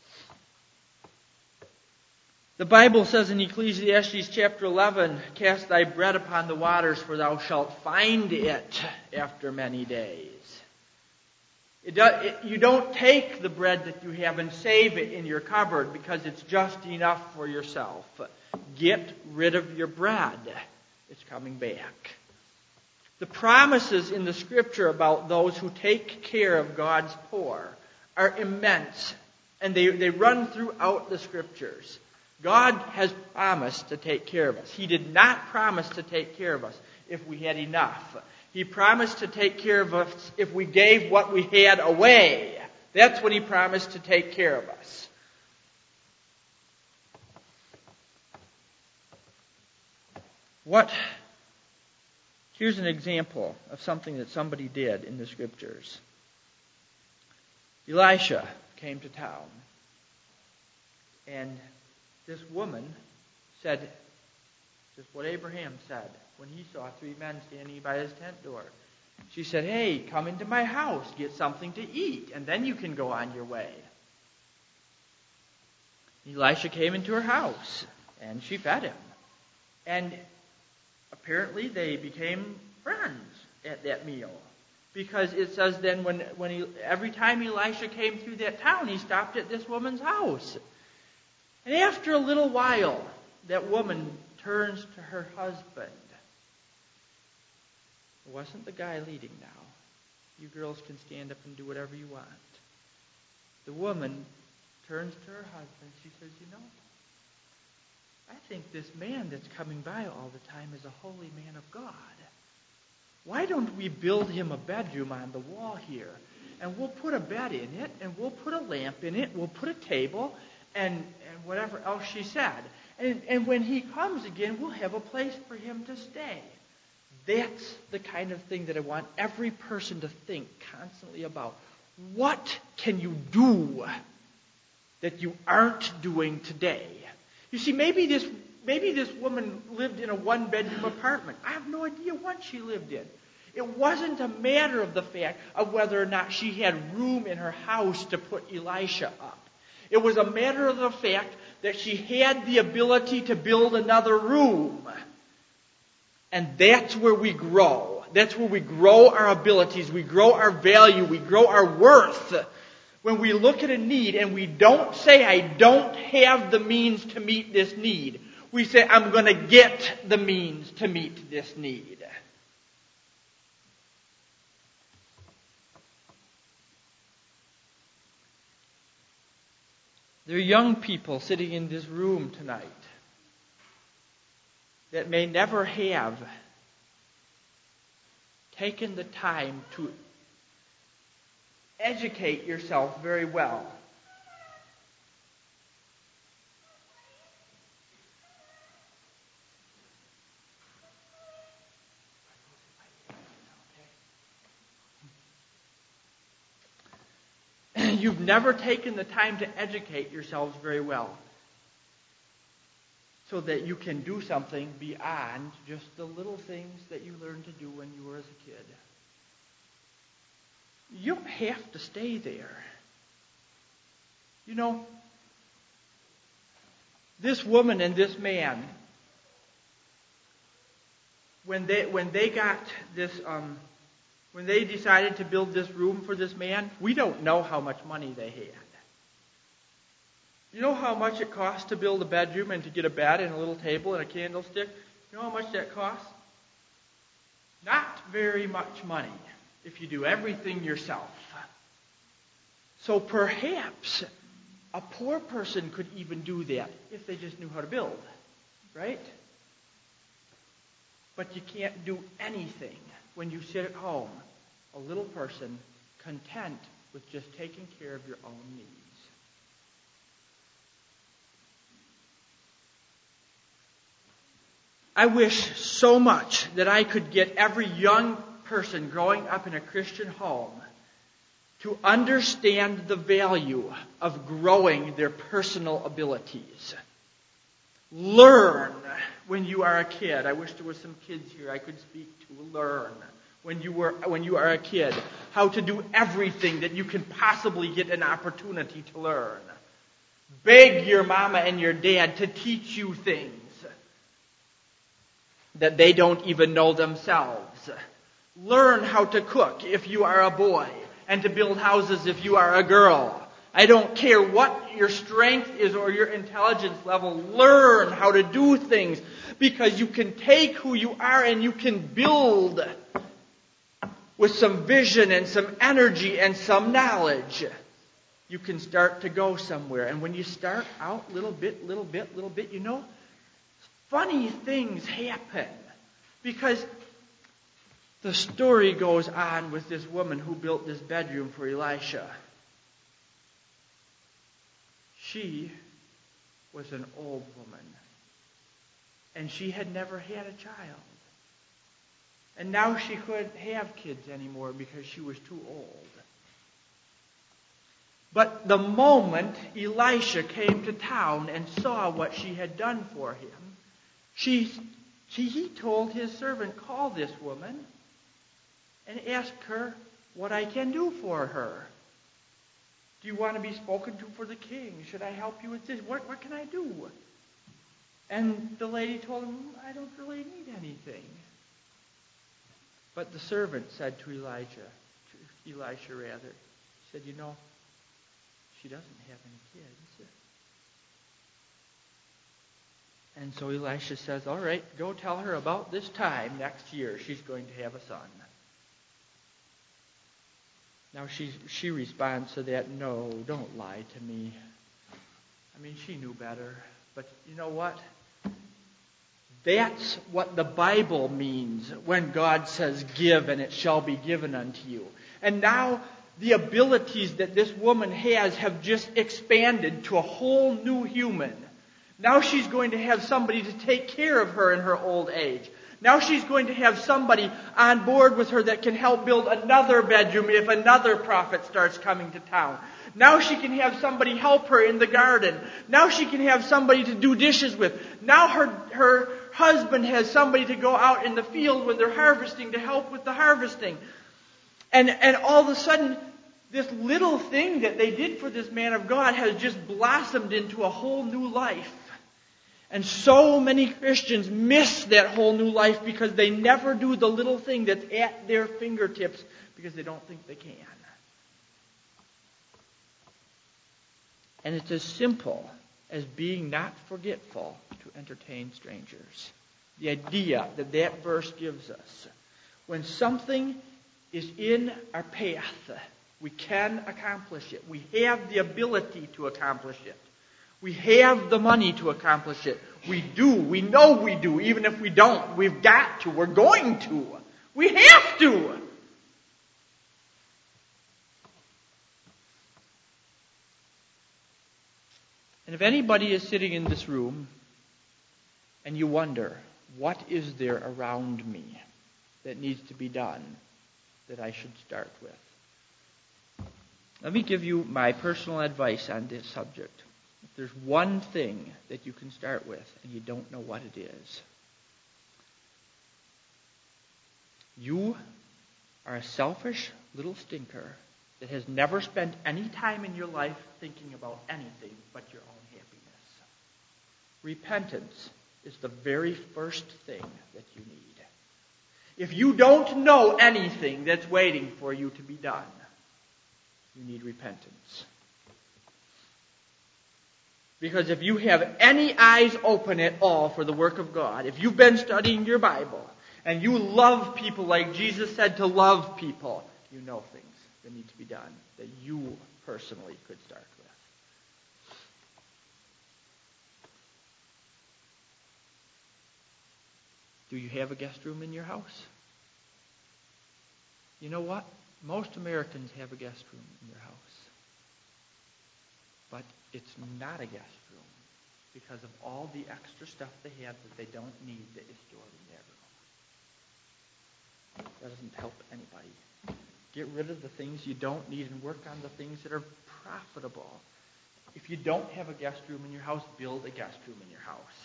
The Bible says in Ecclesiastes chapter eleven, cast thy bread upon the waters, for thou shalt find it after many days. It do, it, you don't take the bread that you have and save it in your cupboard because it's just enough for yourself. Get rid of your bread. It's coming back. The promises in the Scripture about those who take care of God's poor are immense, and they, they run throughout the Scriptures. God has promised to take care of us. He did not promise to take care of us if we had enough. He promised to take care of us if we gave what we had away. That's when He promised to take care of us. What? Here's an example of something that somebody did in the Scriptures. Elisha came to town, and this woman said just what Abraham said when he saw three men standing by his tent door. She said, hey, come into my house, get something to eat, and then you can go on your way. Elisha came into her house, and she fed him. And apparently they became friends at that meal. Because it says then when, when he, every time Elisha came through that town, he stopped at this woman's house. And after a little while, that woman turns to her husband. It wasn't the guy leading now. You girls can stand up and do whatever you want. The woman turns to her husband. She says, you know, I think this man that's coming by all the time is a holy man of God. Why don't we build him a bedroom on the wall here? And we'll put a bed in it, and we'll put a lamp in it, we'll put a table, and, and whatever else she said. And, and when he comes again, we'll have a place for him to stay. That's the kind of thing that I want every person to think constantly about. What can you do that you aren't doing today? You see, maybe this maybe this woman lived in a one-bedroom apartment. I have no idea what she lived in. It wasn't a matter of the fact of whether or not she had room in her house to put Elisha up. It was a matter of the fact that she had the ability to build another room. And that's where we grow. That's where we grow our abilities. We grow our value. We grow our worth. When we look at a need and we don't say, I don't have the means to meet this need. We say, I'm going to get the means to meet this need. There are young people sitting in this room tonight that may never have taken the time to educate yourself very well. You've never taken the time to educate yourselves very well so that you can do something beyond just the little things that you learned to do when you were as a kid. You don't have to stay there. You know, this woman and this man, when they when they got this, um, when they decided to build this room for this man, we don't know how much money they had. You know how much it costs to build a bedroom and to get a bed and a little table and a candlestick? You know how much that costs? Not very much money if you do everything yourself. So perhaps a poor person could even do that if they just knew how to build, right? But you can't do anything when you sit at home, a little person content with just taking care of your own needs. I wish so much that I could get every young person growing up in a Christian home to understand the value of growing their personal abilities. Learn when you are a kid. I wish there were some kids here I could speak to. Learn when you were when you are a kid how to do everything that you can possibly get an opportunity to learn. Beg your mama and your dad to teach you things that they don't even know themselves. Learn how to cook if you are a boy, and to build houses if you are a girl. I don't care what your strength is or your intelligence level. Learn how to do things, because you can take who you are and you can build with some vision and some energy and some knowledge. You can start to go somewhere. And when you start out little bit, little bit, little bit, you know, funny things happen. Because the story goes on with this woman who built this bedroom for Elisha. She was an old woman. And she had never had a child. And now she couldn't have kids anymore because she was too old. But the moment Elisha came to town and saw what she had done for him, she, she, he told his servant, call this woman and ask her what I can do for her. Do you want to be spoken to for the king? Should I help you with this? What, what can I do? And the lady told him, I don't really need anything. But the servant said to Elijah, to Elisha rather, he said, you know, she doesn't have any kids. And so Elisha says, all right, go tell her about this time next year she's going to have a son. Now she, she responds to that, no, don't lie to me. I mean, she knew better. But you know what? That's what the Bible means when God says, give and it shall be given unto you. And now the abilities that this woman has have just expanded to a whole new human. Now she's going to have somebody to take care of her in her old age. Now she's going to have somebody on board with her that can help build another bedroom if another prophet starts coming to town. Now she can have somebody help her in the garden. Now she can have somebody to do dishes with. Now her, her husband has somebody to go out in the field when they're harvesting to help with the harvesting. And, and all of a sudden, this little thing that they did for this man of God has just blossomed into a whole new life. And so many Christians miss that whole new life because they never do the little thing that's at their fingertips because they don't think they can. And it's as simple as being not forgetful to entertain strangers. The idea that that verse gives us. When something is in our path, we can accomplish it. We have the ability to accomplish it. We have the money to accomplish it. We do. We know we do. Even if we don't, we've got to. We're going to. We have to. And if anybody is sitting in this room and you wonder, what is there around me that needs to be done that I should start with? Let me give you my personal advice on this subject. If there's one thing that you can start with and you don't know what it is, you are a selfish little stinker that has never spent any time in your life thinking about anything but your own happiness. Repentance is the very first thing that you need. If you don't know anything that's waiting for you to be done, you need repentance. Because if you have any eyes open at all for the work of God, if you've been studying your Bible, and you love people like Jesus said to love people, you know things that need to be done that you personally could start with. Do you have a guest room in your house? You know what? Most Americans have a guest room in their house. But it's not a guest room because of all the extra stuff they have that they don't need that is stored in their room. That doesn't help anybody. Get rid of the things you don't need and work on the things that are profitable. If you don't have a guest room in your house, build a guest room in your house.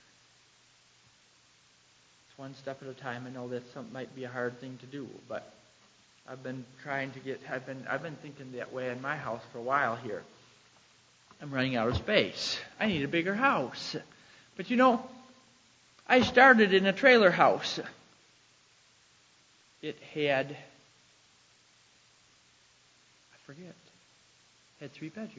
It's one step at a time. I know that some might be a hard thing to do, but I've been trying to get, I've been, I've been thinking that way in my house for a while here. I'm running out of space. I need a bigger house. But you know, I started in a trailer house. It had, I forget, had three bedrooms.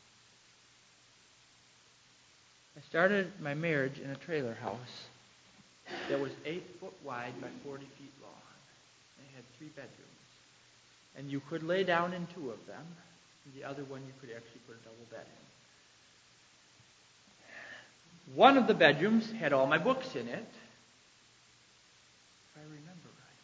I started my marriage in a trailer house that was eight foot wide by forty feet long. It had three bedrooms. And you could lay down in two of them. The other one you could actually put a double bed in. One of the bedrooms had all my books in it, if I remember right.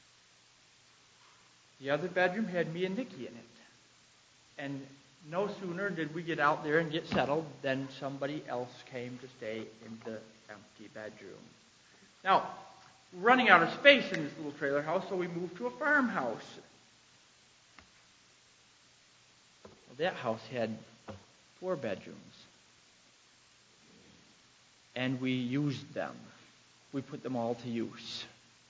The other bedroom had me and Nikki in it. And no sooner did we get out there and get settled than somebody else came to stay in the empty bedroom. Now, we're running out of space in this little trailer house, so we moved to a farmhouse. That house had four bedrooms. And we used them. We put them all to use.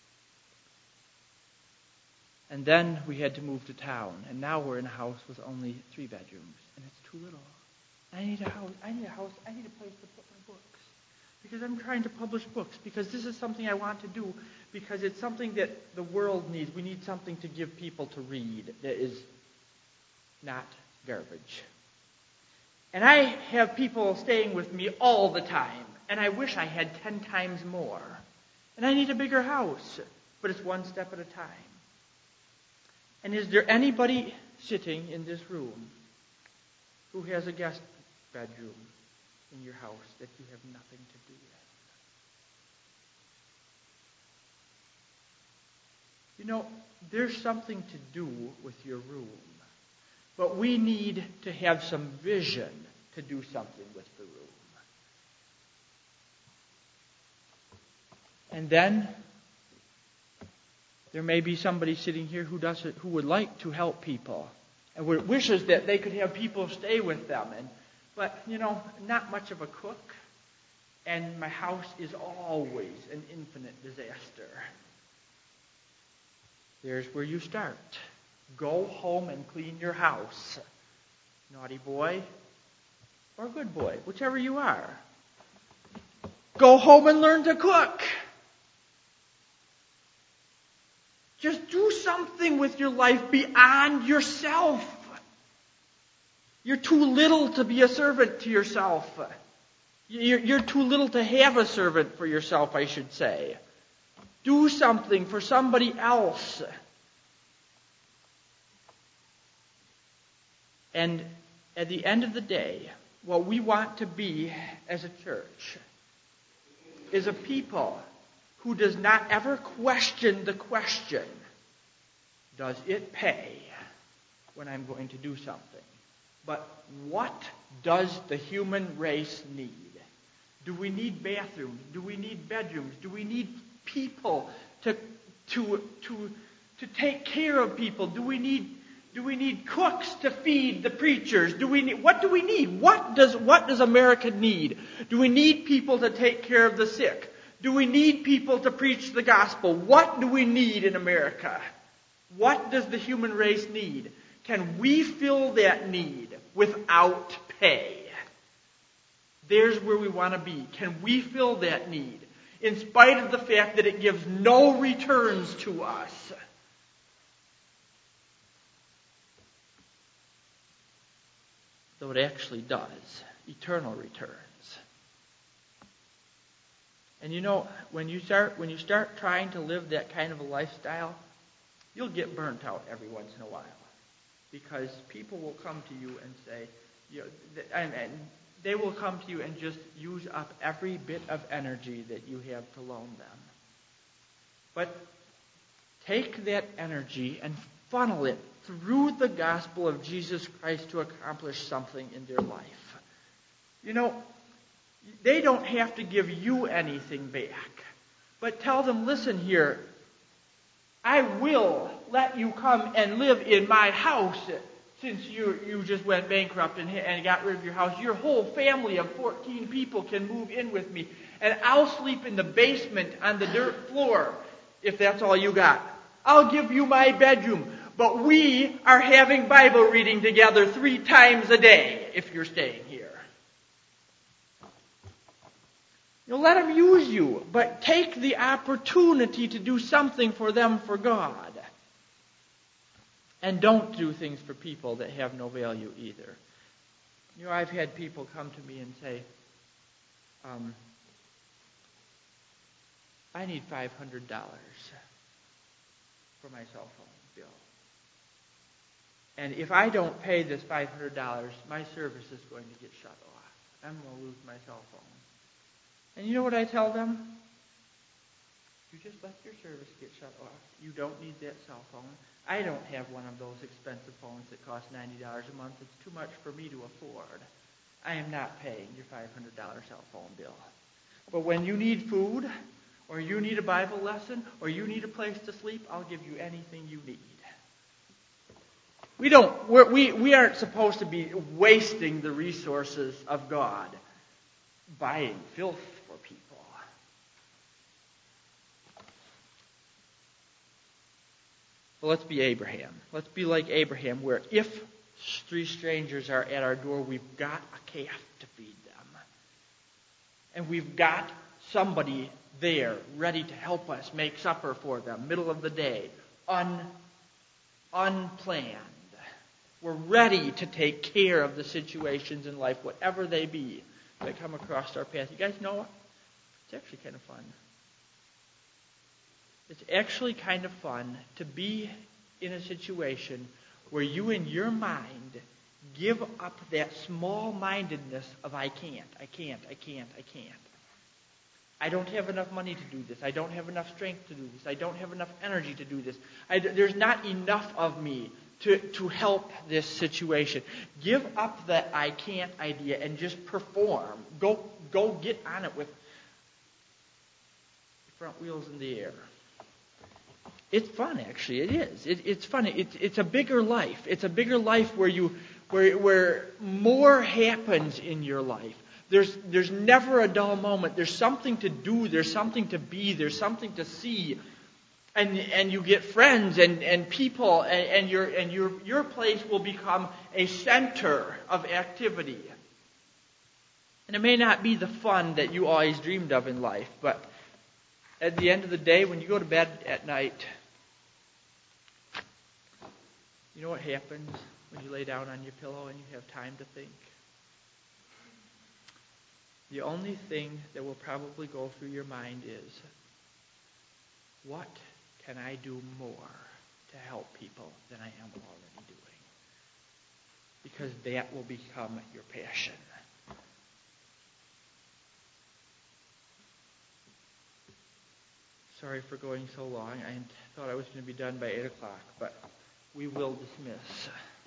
And then we had to move to town. And now we're in a house with only three bedrooms. And it's too little. I need a house. I need a house. I need a place to put my books. Because I'm trying to publish books. Because this is something I want to do. Because it's something that the world needs. We need something to give people to read that is not garbage. And I have people staying with me all the time. And I wish I had ten times more. And I need a bigger house. But it's one step at a time. And is there anybody sitting in this room who has a guest bedroom in your house that you have nothing to do with? You know, there's something to do with your room. But we need to have some vision to do something with the room. And then there may be somebody sitting here who doesn't, who would like to help people and wishes that they could have people stay with them. And but you know, not much of a cook, and my house is always an infinite disaster. There's where you start. Go home and clean your house, naughty boy or good boy, whichever you are. Go home and learn to cook. Just do something with your life beyond yourself. You're too little to be a servant to yourself. You're, you're too little to have a servant for yourself, I should say. Do something for somebody else. And at the end of the day, what we want to be as a church is a people who does not ever question the question, does it pay when I'm going to do something? But what does the human race need? Do we need bathrooms? Do we need bedrooms? Do we need people to to to to take care of people? Do we need do we need cooks to feed the preachers? Do we need, what do we need? What does what does America need? Do we need people to take care of the sick? Do we need people to preach the gospel? What do we need in America? What does the human race need? Can we fill that need without pay? There's where we want to be. Can we fill that need in spite of the fact that it gives no returns to us? Though it actually does. Eternal returns. And you know, when you start when you start trying to live that kind of a lifestyle, you'll get burnt out every once in a while. Because people will come to you and say, you know, and, and they will come to you and just use up every bit of energy that you have to loan them. But take that energy and funnel it through the gospel of Jesus Christ to accomplish something in their life. You know, they don't have to give you anything back. But tell them, listen here, I will let you come and live in my house since you you just went bankrupt and, and got rid of your house. Your whole family of fourteen people can move in with me. And I'll sleep in the basement on the dirt floor if that's all you got. I'll give you my bedroom. But we are having Bible reading together three times a day if you're staying here. You'll let them use you, but take the opportunity to do something for them for God. And don't do things for people that have no value either. You know, I've had people come to me and say, um, I need five hundred dollars for my cell phone bill. And if I don't pay this five hundred dollars, my service is going to get shut off. I'm going to lose my cell phone. And you know what I tell them? You just let your service get shut off. You don't need that cell phone. I don't have one of those expensive phones that cost ninety dollars a month. It's too much for me to afford. I am not paying your five hundred dollars cell phone bill. But when you need food, or you need a Bible lesson, or you need a place to sleep, I'll give you anything you need. We don't, we're, we, we aren't supposed to be wasting the resources of God buying filth for people. Well, let's be Abraham. Let's be like Abraham, where if three strangers are at our door, we've got a calf to feed them. And we've got somebody there ready to help us make supper for them, middle of the day, un, unplanned. We're ready to take care of the situations in life, whatever they be, that come across our path. You guys know what? It's actually kind of fun. It's actually kind of fun to be in a situation where you in your mind give up that small-mindedness of I can't, I can't, I can't, I can't. I don't have enough money to do this. I don't have enough strength to do this. I don't have enough energy to do this. I, there's not enough of me to, to help this situation. Give up that I can't idea and just perform. Go, go get on it with your front wheels in the air. It's fun, actually. It is. It, it's fun. It, it's a bigger life. It's a bigger life where you, where, where more happens in your life. There's, there's never a dull moment. There's something to do. There's something to be. There's something to see. And, and you get friends and, and people, and, and, your, and your, your place will become a center of activity. And it may not be the fun that you always dreamed of in life, but at the end of the day, when you go to bed at night, you know what happens when you lay down on your pillow and you have time to think? The only thing that will probably go through your mind is, what can I do more to help people than I am already doing? Because that will become your passion. Sorry for going so long. I thought I was going to be done by eight o'clock, but we will dismiss.